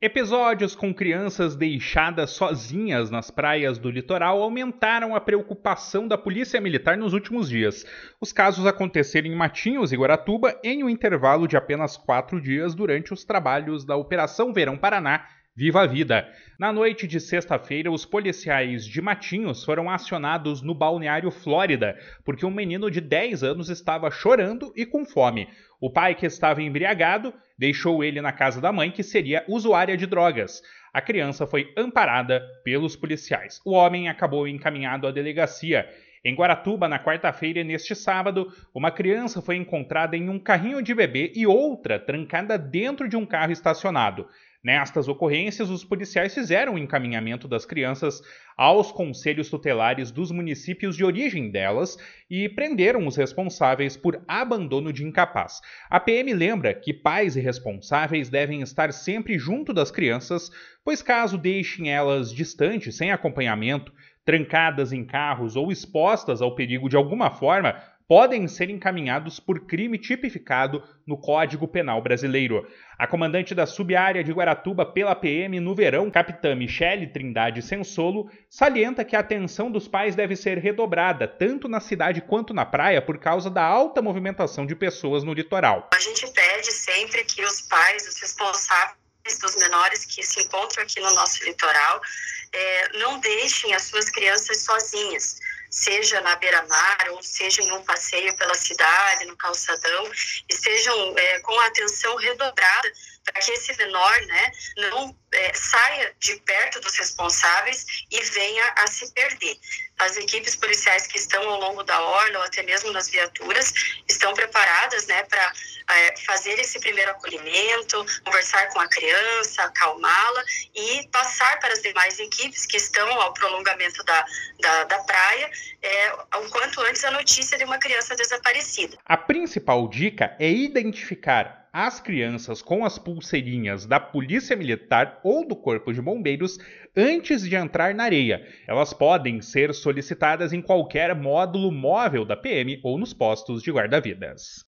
Episódios com crianças deixadas sozinhas nas praias do litoral aumentaram a preocupação da Polícia Militar nos últimos dias. Os casos aconteceram em Matinhos e Guaratuba em um intervalo de apenas 4 dias durante os trabalhos da Operação Verão Paraná Viva a Vida. Na noite de sexta-feira, os policiais de Matinhos foram acionados no balneário Flórida, porque um menino de 10 anos estava chorando e com fome. O pai, que estava embriagado, deixou ele na casa da mãe, que seria usuária de drogas. A criança foi amparada pelos policiais. O homem acabou encaminhado à delegacia. Em Guaratuba, na quarta-feira e neste sábado, uma criança foi encontrada em um carrinho de bebê e outra trancada dentro de um carro estacionado. Nestas ocorrências, os policiais fizeram o encaminhamento das crianças aos conselhos tutelares dos municípios de origem delas e prenderam os responsáveis por abandono de incapaz. A PM lembra que pais e responsáveis devem estar sempre junto das crianças, pois caso deixem elas distantes, sem acompanhamento, trancadas em carros ou expostas ao perigo de alguma forma, podem ser encaminhados por crime tipificado no Código Penal Brasileiro. A comandante da subárea de Guaratuba pela PM no verão, capitã Michele Trindade Sensolo, salienta que a atenção dos pais deve ser redobrada, tanto na cidade quanto na praia, por causa da alta movimentação de pessoas no litoral. A gente pede sempre que os pais, os responsáveis dos menores que se encontram aqui no nosso litoral, não deixem as suas crianças sozinhas, seja na beira-mar ou seja em um passeio pela cidade, no calçadão, e sejam com a atenção redobrada para que esse menor não saia de perto dos responsáveis e venha a se perder. As equipes policiais que estão ao longo da orla ou até mesmo nas viaturas estão preparadas para fazer esse primeiro acolhimento, conversar com a criança, acalmá-la e passar para as demais equipes que estão ao prolongamento da praia o quanto antes a notícia de uma criança desaparecida. A principal dica é identificar as crianças com as pulseirinhas da Polícia Militar ou do Corpo de Bombeiros antes de entrar na areia. Elas podem ser solicitadas em qualquer módulo móvel da PM ou nos postos de guarda-vidas.